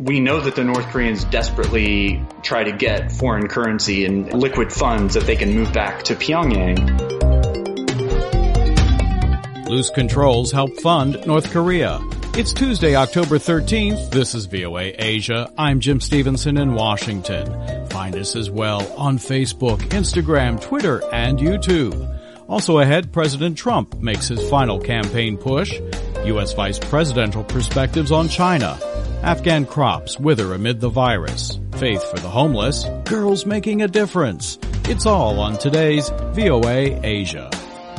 We know that the North Koreans desperately try to get foreign currency and liquid funds that they can move back to Pyongyang. Loose controls help fund North Korea. It's Tuesday, October 13th. This is VOA Asia. I'm Jim Stevenson in Washington. Find us as well on Facebook, Instagram, Twitter, and YouTube. Also ahead, President Trump makes his final campaign push. U.S. vice presidential perspectives on China. Afghan crops wither amid the virus. Faith for the homeless. Girls making a difference. It's all on today's VOA Asia.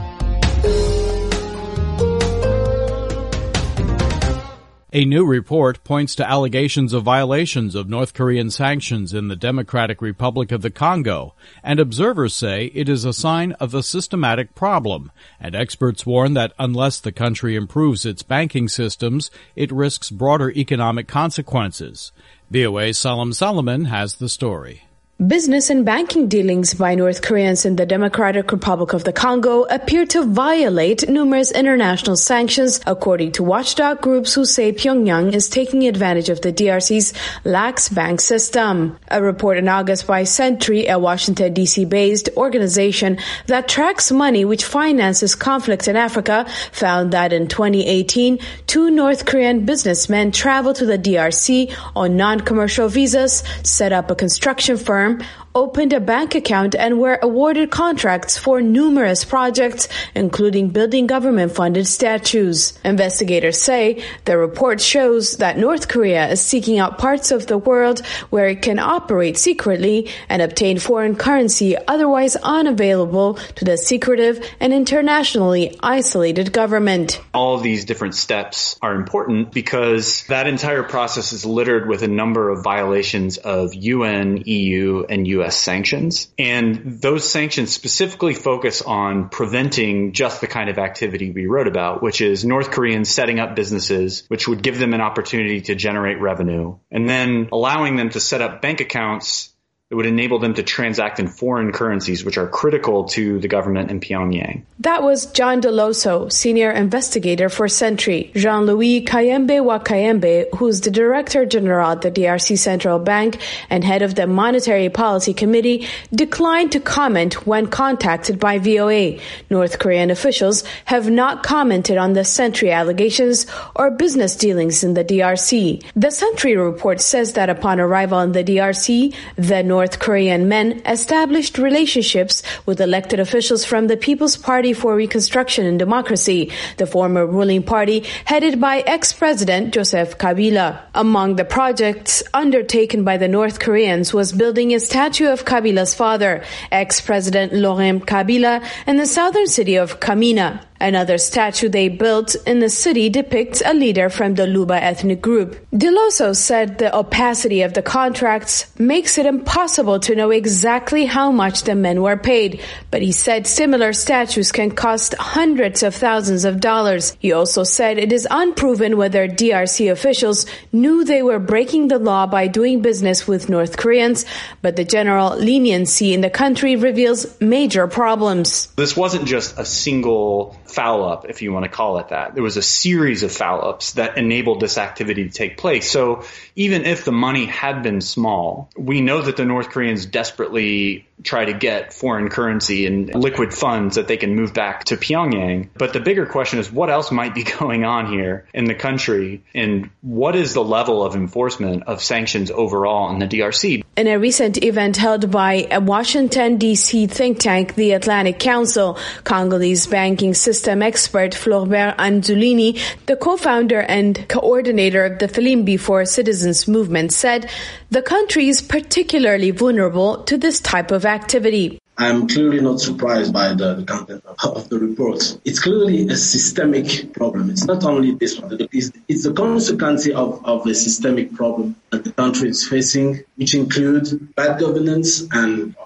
A new report points to allegations of violations of North Korean sanctions in the Democratic Republic of the Congo, and observers say it is a sign of a systematic problem, and experts warn that unless the country improves its banking systems, it risks broader economic consequences. VOA's Salam Solomon has the story. Business and banking dealings by North Koreans in the Democratic Republic of the Congo appear to violate numerous international sanctions, according to watchdog groups who say Pyongyang is taking advantage of the DRC's lax bank system. A report in August by Sentry, a Washington, D.C.-based organization that tracks money which finances conflict in Africa, found that in 2018, 2 North Korean businessmen traveled to the DRC on non-commercial visas, set up a construction firm, opened a bank account, and were awarded contracts for numerous projects, including building government-funded statues. Investigators say the report shows that North Korea is seeking out parts of the world where it can operate secretly and obtain foreign currency otherwise unavailable to the secretive and internationally isolated government. All of these different steps are important because that entire process is littered with a number of violations of UN, EU, and U.S. sanctions. And those sanctions specifically focus on preventing just the kind of activity we wrote about, which is North Koreans setting up businesses, which would give them an opportunity to generate revenue, and then allowing them to set up bank accounts that would enable them to transact in foreign currencies, which are critical to the government in Pyongyang. That was John Deloso, senior investigator for Sentry. Jean-Louis Kayembe Wakayembe, who's the Director General at the DRC Central Bank and head of the Monetary Policy Committee, declined to comment when contacted by VOA. North Korean officials have not commented on the Sentry allegations or business dealings in the DRC. The Sentry report says that upon arrival in the DRC, the North Korean men established relationships with elected officials from the People's Party for Reconstruction and Democracy, the former ruling party headed by ex-president Joseph Kabila. Among the projects undertaken by the North Koreans was building a statue of Kabila's father, ex-president Laurent Kabila, in the southern city of Kamina. Another statue they built in the city depicts a leader from the Luba ethnic group. Deloso said the opacity of the contracts makes it impossible to know exactly how much the men were paid, but he said similar statues can cost hundreds of thousands of dollars. He also said it is unproven whether DRC officials knew they were breaking the law by doing business with North Koreans, but the general leniency in the country reveals major problems. This wasn't just a single foul-up, if you want to call it that. There was a series of foul-ups that enabled this activity to take place. So even if the money had been small, we know that the North Koreans desperately try to get foreign currency and liquid funds that they can move back to Pyongyang. But the bigger question is what else might be going on here in the country, and what is the level of enforcement of sanctions overall in the DRC? In a recent event held by a Washington, D.C. think tank, the Atlantic Council, Congolese banking system expert Floribert Anzulini, the co-founder and coordinator of the Filimbi for Citizens movement, said the country is particularly vulnerable to this type of activity. I'm clearly not surprised by the content of the report. It's clearly a systemic problem. It's not only this one. It's the consequence of a systemic problem that the country is facing, which includes bad governance and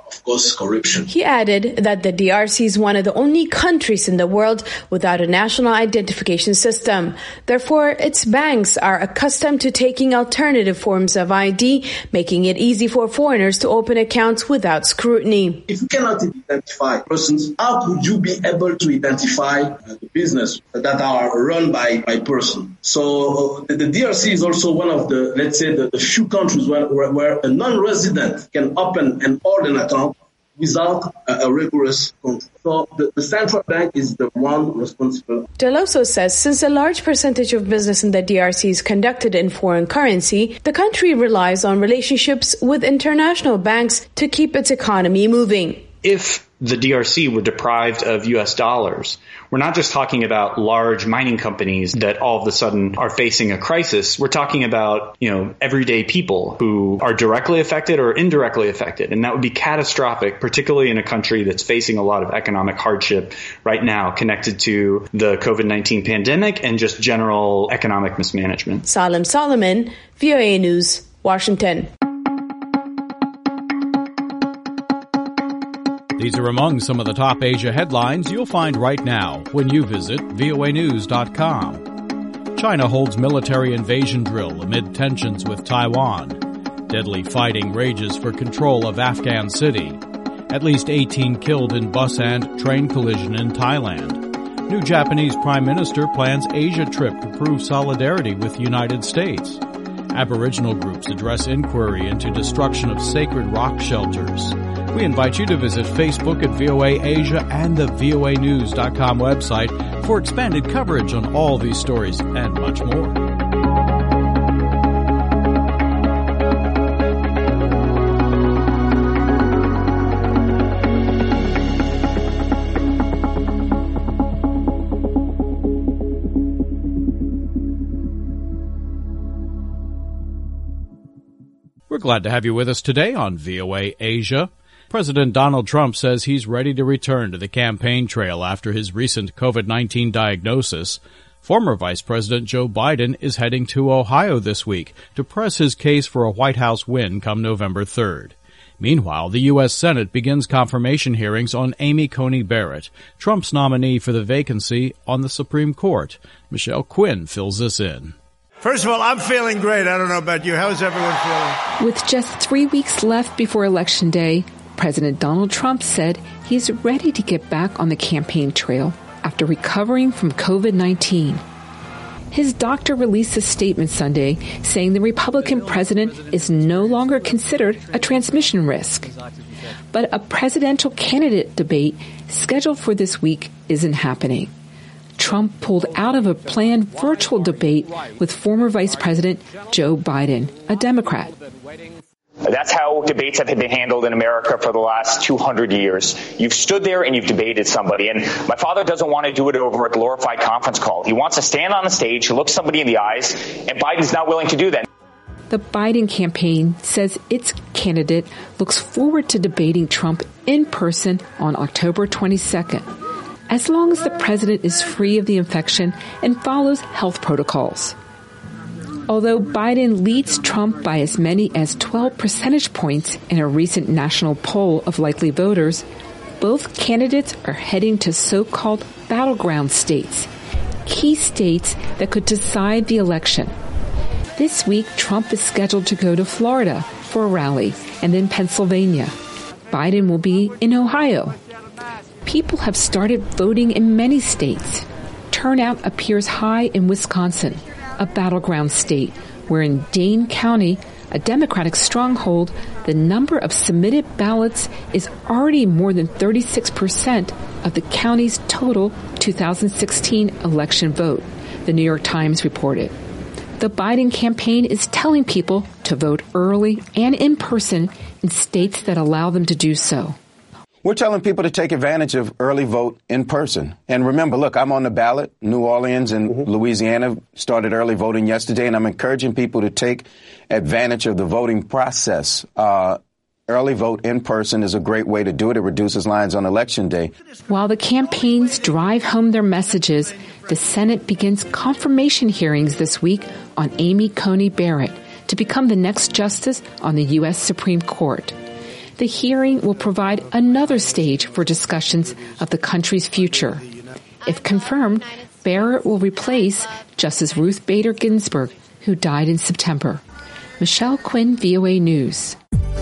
of course, corruption. He added that the DRC is one of the only countries in the world without a national identification system. Therefore, its banks are accustomed to taking alternative forms of ID, making it easy for foreigners to open accounts without scrutiny. If you cannot identify persons, how could you be able to identify the business that are run by person? So the DRC is also one of the, let's say, the few countries where a non-resident can open and hold an account without a rigorous control. So the central bank is the one responsible. Deloso says since a large percentage of business in the DRC is conducted in foreign currency, the country relies on relationships with international banks to keep its economy moving. If the DRC were deprived of U.S. dollars, we're not just talking about large mining companies that all of a sudden are facing a crisis. We're talking about, everyday people who are directly affected or indirectly affected. And that would be catastrophic, particularly in a country that's facing a lot of economic hardship right now connected to the COVID-19 pandemic and just general economic mismanagement. Salim Solomon, VOA News, Washington. These are among some of the top Asia headlines you'll find right now when you visit voanews.com. China holds military invasion drill amid tensions with Taiwan. Deadly fighting rages for control of Afghan city. At least 18 killed in bus and train collision in Thailand. New Japanese Prime Minister plans Asia trip to prove solidarity with United States. Aboriginal groups address inquiry into destruction of sacred rock shelters. We invite you to visit Facebook at VOA Asia and the voanews.com website for expanded coverage on all these stories and much more. We're glad to have you with us today on VOA Asia. President Donald Trump says he's ready to return to the campaign trail after his recent COVID-19 diagnosis. Former Vice President Joe Biden is heading to Ohio this week to press his case for a White House win come November 3rd. Meanwhile, the U.S. Senate begins confirmation hearings on Amy Coney Barrett, Trump's nominee for the vacancy on the Supreme Court. Michelle Quinn fills this in. First of all, I'm feeling great. I don't know about you. How's everyone feeling? With just 3 weeks left before Election Day, President Donald Trump said he's ready to get back on the campaign trail after recovering from COVID-19. His doctor released a statement Sunday saying the Republican president is no longer considered a transmission risk. But a presidential candidate debate scheduled for this week isn't happening. Trump pulled out of a planned virtual debate with former Vice President Joe Biden, a Democrat. That's how debates have been handled in America for the last 200 years. You've stood there and you've debated somebody. And my father doesn't want to do it over a glorified conference call. He wants to stand on the stage, look somebody in the eyes, and Biden's not willing to do that. The Biden campaign says its candidate looks forward to debating Trump in person on October 22nd, as long as the president is free of the infection and follows health protocols. Although Biden leads Trump by as many as 12 percentage points in a recent national poll of likely voters, both candidates are heading to so-called battleground states, key states that could decide the election. This week, Trump is scheduled to go to Florida for a rally and then Pennsylvania. Biden will be in Ohio. People have started voting in many states. Turnout appears high in Wisconsin, a battleground state, where in Dane County, a Democratic stronghold, the number of submitted ballots is already more than 36% of the county's total 2016 election vote, the New York Times reported. The Biden campaign is telling people to vote early and in person in states that allow them to do so. We're telling people to take advantage of early vote in person. And remember, look, I'm on the ballot. New Orleans and Louisiana started early voting yesterday, and I'm encouraging people to take advantage of the voting process. Early vote in person is a great way to do it. It reduces lines on Election Day. While the campaigns drive home their messages, the Senate begins confirmation hearings this week on Amy Coney Barrett to become the next justice on the U.S. Supreme Court. the hearing will provide another stage for discussions of the country's future. If confirmed, Barrett will replace Justice Ruth Bader Ginsburg, who died in September. Michelle Quinn, VOA News.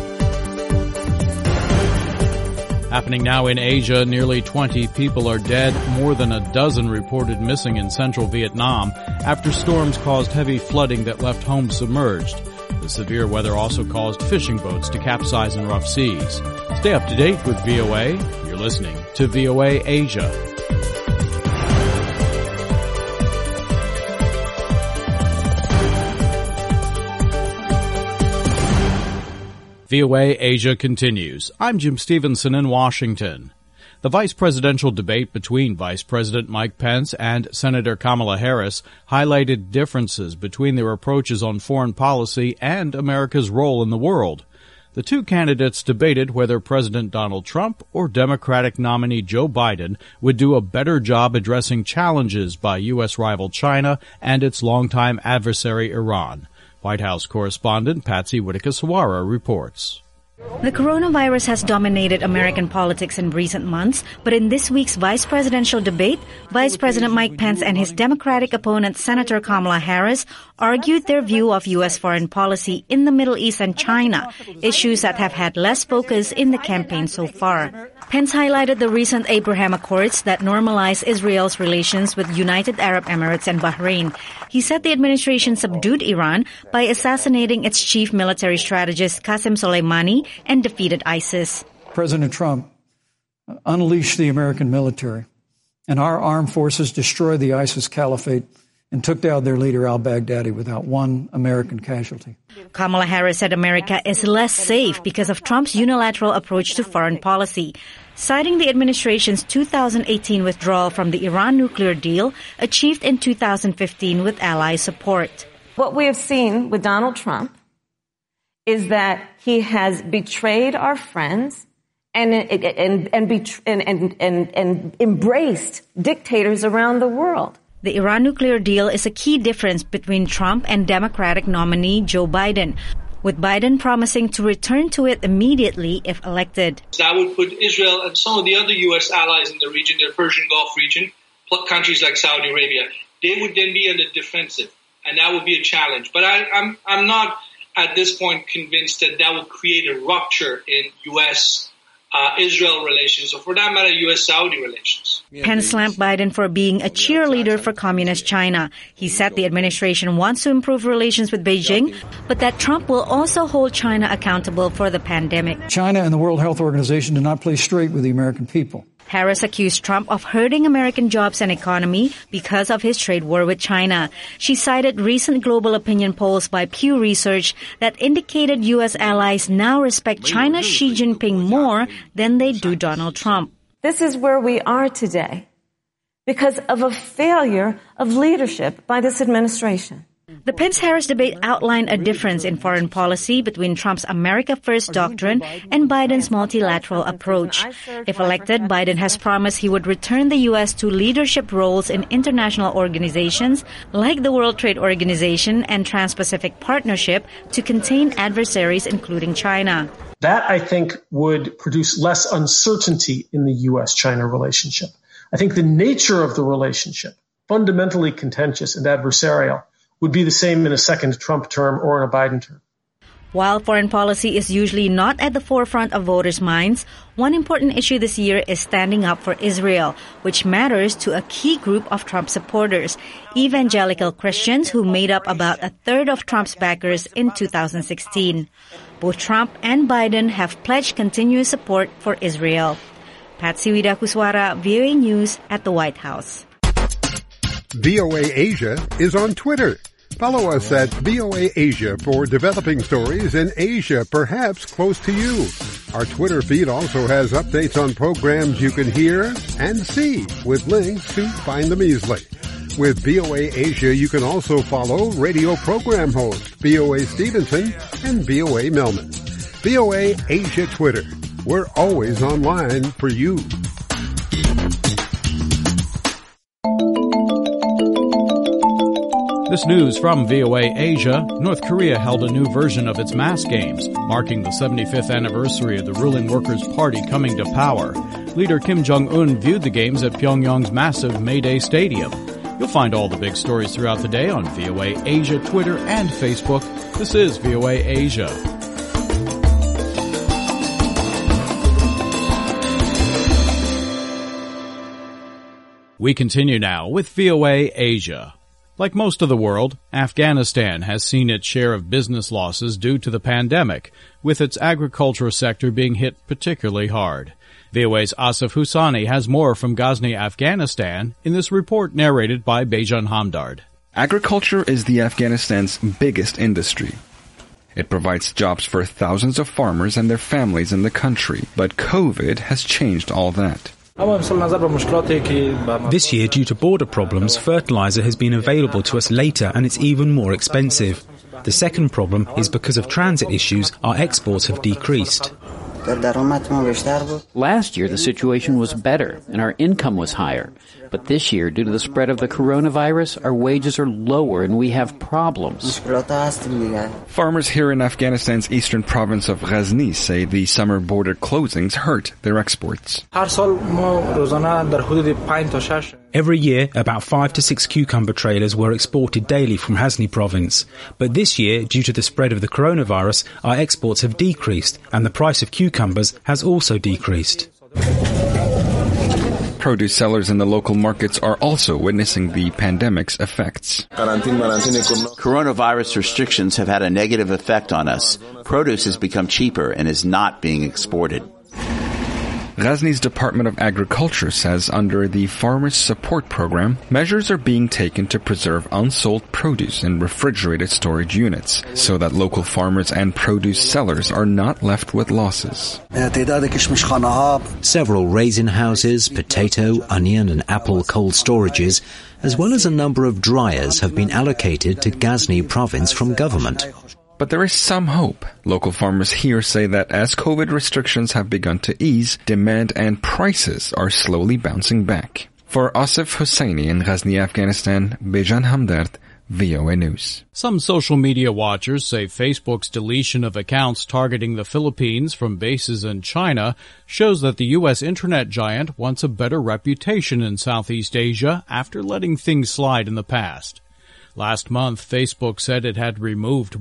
Happening now in Asia, nearly 20 people are dead, more than a dozen reported missing in central Vietnam after storms caused heavy flooding that left homes submerged. The severe weather also caused fishing boats to capsize in rough seas. Stay up to date with VOA. You're listening to VOA Asia. VOA Asia continues. I'm Jim Stevenson in Washington. The vice presidential debate between Vice President Mike Pence and Senator Kamala Harris highlighted differences between their approaches on foreign policy and America's role in the world. The two candidates debated whether President Donald Trump or Democratic nominee Joe Biden would do a better job addressing challenges by U.S. rival China and its longtime adversary Iran. White House correspondent Patsy Widakuswara reports. The coronavirus has dominated American politics in recent months, but in this week's vice presidential debate, Vice President Mike Pence and his Democratic opponent Senator Kamala Harris argued their view of U.S. foreign policy in the Middle East and China, issues that have had less focus in the campaign so far. Pence highlighted the recent Abraham Accords that normalize Israel's relations with United Arab Emirates and Bahrain. He said the administration subdued Iran by assassinating its chief military strategist Qasem Soleimani and defeated ISIS. President Trump unleashed the American military, and our armed forces destroyed the ISIS caliphate and took down their leader al-Baghdadi without one American casualty. Kamala Harris said America is less safe because of Trump's unilateral approach to foreign policy, citing the administration's 2018 withdrawal from the Iran nuclear deal achieved in 2015 with ally support. What we have seen with Donald Trump is that he has betrayed our friends and embraced dictators around the world. The Iran nuclear deal is a key difference between Trump and Democratic nominee Joe Biden, with Biden promising to return to it immediately if elected. That would put Israel and some of the other U.S. allies in the region, the Persian Gulf region, countries like Saudi Arabia, they would then be on the defensive, and that would be a challenge. But I'm not at this point convinced that that will create a rupture in U.S. Israel relations, or for that matter, U.S.-Saudi relations. Pence slammed Biden for being a cheerleader for communist China. He said the administration wants to improve relations with Beijing, but that Trump will also hold China accountable for the pandemic. China and the World Health Organization did not play straight with the American people. Harris accused Trump of hurting American jobs and economy because of his trade war with China. She cited recent global opinion polls by Pew Research that indicated U.S. allies now respect China's Xi Jinping more than they do Donald Trump. This is where we are today because of a failure of leadership by this administration. The Pence-Harris debate outlined a difference in foreign policy between Trump's America First doctrine and Biden's multilateral approach. If elected, Biden has promised he would return the U.S. to leadership roles in international organizations like the World Trade Organization and Trans-Pacific Partnership to contain adversaries, including China. That, I think, would produce less uncertainty in the U.S.-China relationship. I think the nature of the relationship, fundamentally contentious and adversarial, would be the same in a second Trump term or in a Biden term. While foreign policy is usually not at the forefront of voters' minds, one important issue this year is standing up for Israel, which matters to a key group of Trump supporters, evangelical Christians who made up about a third of Trump's backers in 2016. Both Trump and Biden have pledged continuous support for Israel. Patsy Widakuswara, VOA News at the White House. VOA Asia is on Twitter. Follow us at VOA Asia for developing stories in Asia, perhaps close to you. Our Twitter feed also has updates on programs you can hear and see with links to find them easily. With VOA Asia, you can also follow radio program hosts VOA Stevenson and VOA Millman. VOA Asia Twitter. We're always online for you. This news from VOA Asia. North Korea held a new version of its mass games, marking the 75th anniversary of the ruling Workers' Party coming to power. Leader Kim Jong-un viewed the games at Pyongyang's massive May Day Stadium. You'll find all the big stories throughout the day on VOA Asia, Twitter, and Facebook. This is VOA Asia. We continue now with VOA Asia. Like most of the world, Afghanistan has seen its share of business losses due to the pandemic, with its agriculture sector being hit particularly hard. VOA's Asif Husani has more from Ghazni, Afghanistan, in this report narrated by Bejan Hamdard. Agriculture is the Afghanistan's biggest industry. It provides jobs for thousands of farmers and their families in the country, but COVID has changed all that. This year, due to border problems, fertilizer has been available to us later and it's even more expensive. The second problem is because of transit issues, our exports have decreased. Last year, the situation was better and our income was higher. But this year, due to the spread of the coronavirus, our wages are lower and we have problems. Farmers here in Afghanistan's eastern province of Ghazni say the summer border closings hurt their exports. Every year, about 5 to 6 cucumber trailers were exported daily from Ghazni province. But this year, due to the spread of the coronavirus, our exports have decreased and the price of cucumbers has also decreased. Produce sellers in the local markets are also witnessing the pandemic's effects. Coronavirus restrictions have had a negative effect on us. Produce has become cheaper and is not being exported. Ghazni's Department of Agriculture says under the Farmers Support Program, measures are being taken to preserve unsold produce in refrigerated storage units so that local farmers and produce sellers are not left with losses. Several raisin houses, potato, onion and apple cold storages, as well as a number of dryers have been allocated to Ghazni province from government. But there is some hope. Local farmers here say that as COVID restrictions have begun to ease, demand and prices are slowly bouncing back. For Asif Hussaini in Ghazni, Afghanistan, Bejan Hamdard, VOA News. Some social media watchers say Facebook's deletion of accounts targeting the Philippines from bases in China shows that the U.S. internet giant wants a better reputation in Southeast Asia after letting things slide in the past. Last month, Facebook said it had removed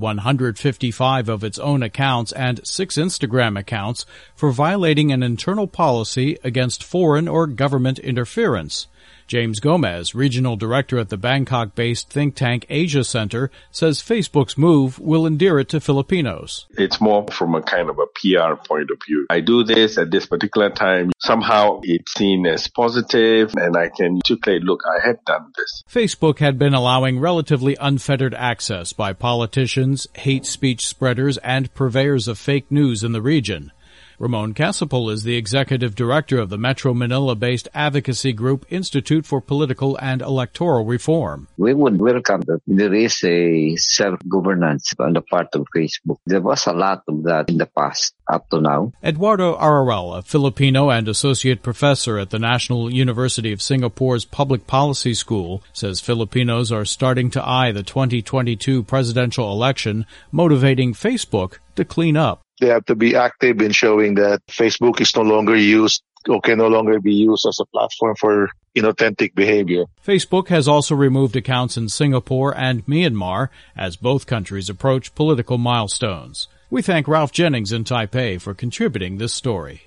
155 of its own accounts and 6 Instagram accounts for violating an internal policy against foreign or government interference. James Gomez, regional director at the Bangkok-based think tank Asia Center, says Facebook's move will endear it to Filipinos. It's more from a kind of a PR point of view. I do this at this particular time. Somehow it's seen as positive, and I can articulate, look, I had done this. Facebook had been allowing relatively unfettered access by politicians, hate speech spreaders, and purveyors of fake news in the region. Ramon Casapol is the executive director of the Metro Manila-based advocacy group Institute for Political and Electoral Reform. We would welcome that there is a self-governance on the part of Facebook. There was a lot of that in the past up to now. Eduardo Ararel, a Filipino and associate professor at the National University of Singapore's Public Policy School, says Filipinos are starting to eye the 2022 presidential election, motivating Facebook to clean up. They have to be active in showing that Facebook is no longer used or can no longer be used as a platform for inauthentic behavior. Facebook has also removed accounts in Singapore and Myanmar as both countries approach political milestones. We thank Ralph Jennings in Taipei for contributing this story.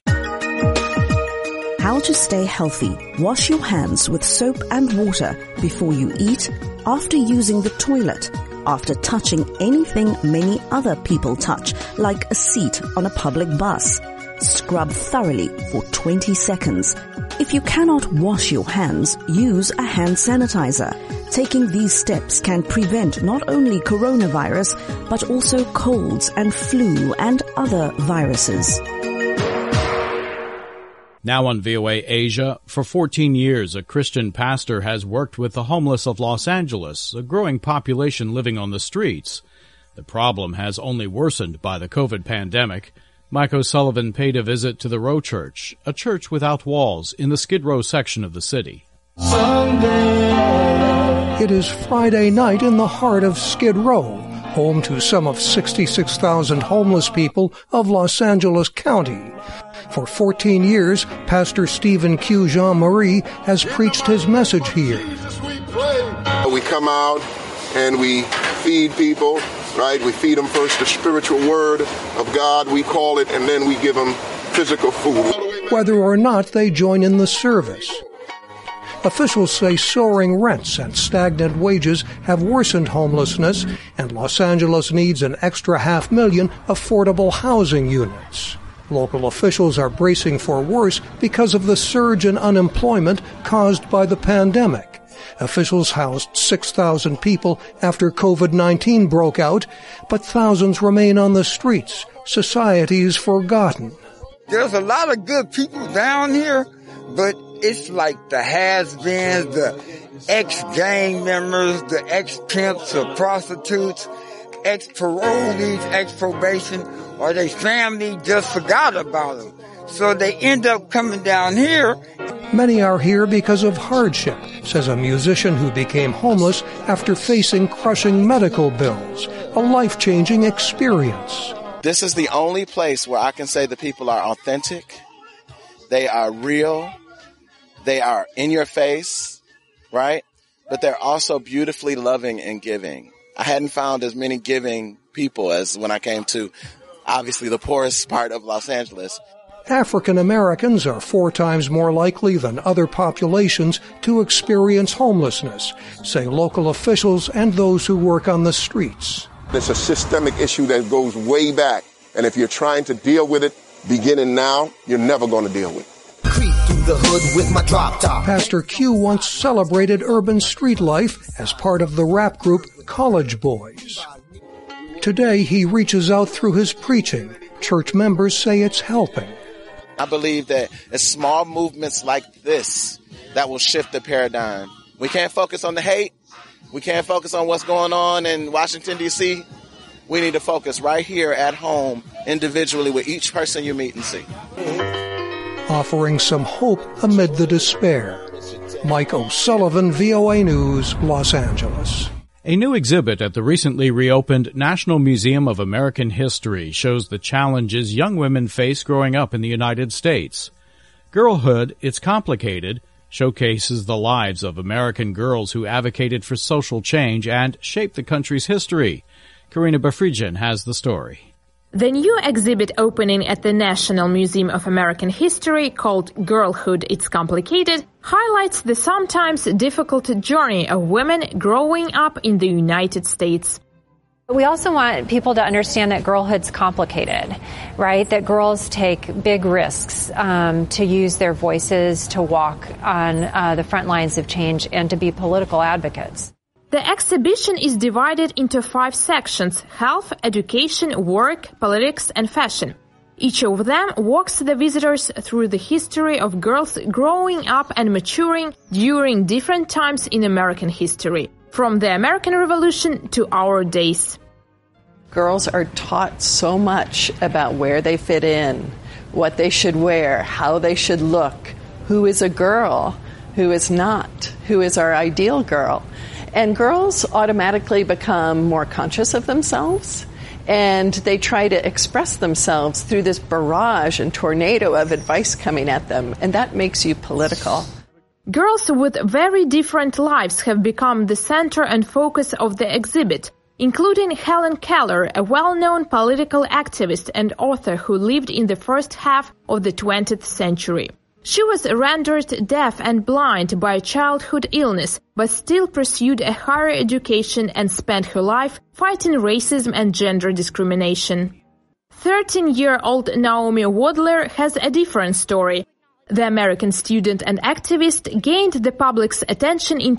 How to stay healthy. Wash your hands with soap and water before you eat, after using the toilet, after touching anything many other people touch, like a seat on a public bus. Scrub thoroughly for 20 seconds. If you cannot wash your hands, use a hand sanitizer. Taking these steps can prevent not only coronavirus, but also colds and flu and other viruses. Now on VOA Asia, for 14 years, a Christian pastor has worked with the homeless of Los Angeles, a growing population living on the streets. The problem has only worsened by the COVID pandemic. Mike O'Sullivan paid a visit to the Row Church, a church without walls in the Skid Row section of the city. Someday It is Friday night in the heart of Skid Row, home to some of 66,000 homeless people of Los Angeles County. For 14 years, Pastor Stephen Q. Jean-Marie has preached his message here. We come out and we feed people, right? We feed them first the spiritual word of God, we call it, and then we give them physical food. Whether or not they join in the service. Officials say soaring rents and stagnant wages have worsened homelessness, and Los Angeles needs an extra 500,000 affordable housing units. Local officials are bracing for worse because of the surge in unemployment caused by the pandemic. Officials housed 6,000 people after COVID-19 broke out, but thousands remain on the streets. Society is forgotten. There's a lot of good people down here, but it's like the has-beens, the ex-gang members, the ex-pimps, the prostitutes, ex-parolees, ex-probation, or their family just forgot about them. So they end up coming down here. Many are here because of hardship, says a musician who became homeless after facing crushing medical bills. A life-changing experience. This is the only place where I can say the people are authentic, they are real, they are in your face, right? But they're also beautifully loving and giving. I hadn't found as many giving people as when I came to, obviously, the poorest part of Los Angeles. African Americans are 4 times more likely than other populations to experience homelessness, say local officials and those who work on the streets. It's a systemic issue that goes way back, and if you're trying to deal with it beginning now, you're never going to deal with it. Creep through the hood with my drop top. Pastor Q once celebrated urban street life as part of the rap group College Boys. Today he reaches out through his preaching. Church members say it's helping. I believe that it's small movements like this that will shift the paradigm. We can't focus on the hate. We can't focus on what's going on in Washington, D.C. We need to focus right here at home, individually, with each person you meet and see. Offering some hope amid the despair. Mike O'Sullivan, VOA News, Los Angeles. A new exhibit at the recently reopened National Museum of American History shows the challenges young women face growing up in the United States. Girlhood, It's Complicated showcases the lives of American girls who advocated for social change and shaped the country's history. Karina Bafridjan has the story. The new exhibit opening at the National Museum of American History, called Girlhood, It's Complicated, highlights the sometimes difficult journey of women growing up in the United States. We also want people to understand that girlhood's complicated, right? That girls take big risks to use their voices, to walk on the front lines of change, and to be political advocates. The exhibition is divided into 5 sections: health, education, work, politics, and fashion. Each of them walks the visitors through the history of girls growing up and maturing during different times in American history, from the American Revolution to our days. Girls are taught so much about where they fit in, what they should wear, how they should look, who is a girl, who is not, who is our ideal girl. And girls automatically become more conscious of themselves, and they try to express themselves through this barrage and tornado of advice coming at them, and that makes you political. Girls with very different lives have become the center and focus of the exhibit, including Helen Keller, a well-known political activist and author who lived in the first half of the 20th century. She was rendered deaf and blind by childhood illness, but still pursued a higher education and spent her life fighting racism and gender discrimination. 13-year-old Naomi Wadler has a different story. The American student and activist gained the public's attention in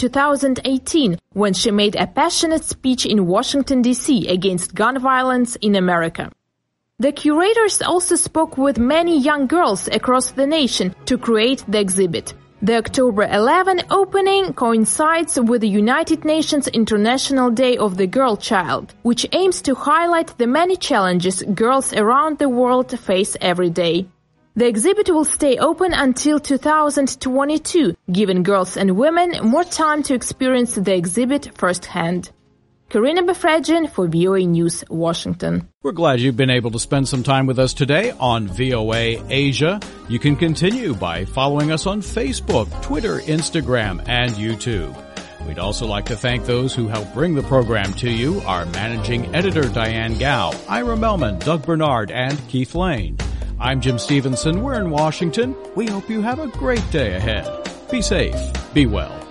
2018 when she made a passionate speech in Washington, D.C. against gun violence in America. The curators also spoke with many young girls across the nation to create the exhibit. The October 11 opening coincides with the United Nations International Day of the Girl Child, which aims to highlight the many challenges girls around the world face every day. The exhibit will stay open until 2022, giving girls and women more time to experience the exhibit firsthand. Karina Befredjian for VOA News, Washington. We're glad you've been able to spend some time with us today on VOA Asia. You can continue by following us on Facebook, Twitter, Instagram, and YouTube. We'd also like to thank those who helped bring the program to you, our managing editor Diane Gao, Ira Melman, Doug Bernard, and Keith Lane. I'm Jim Stevenson. We're in Washington. We hope you have a great day ahead. Be safe. Be well.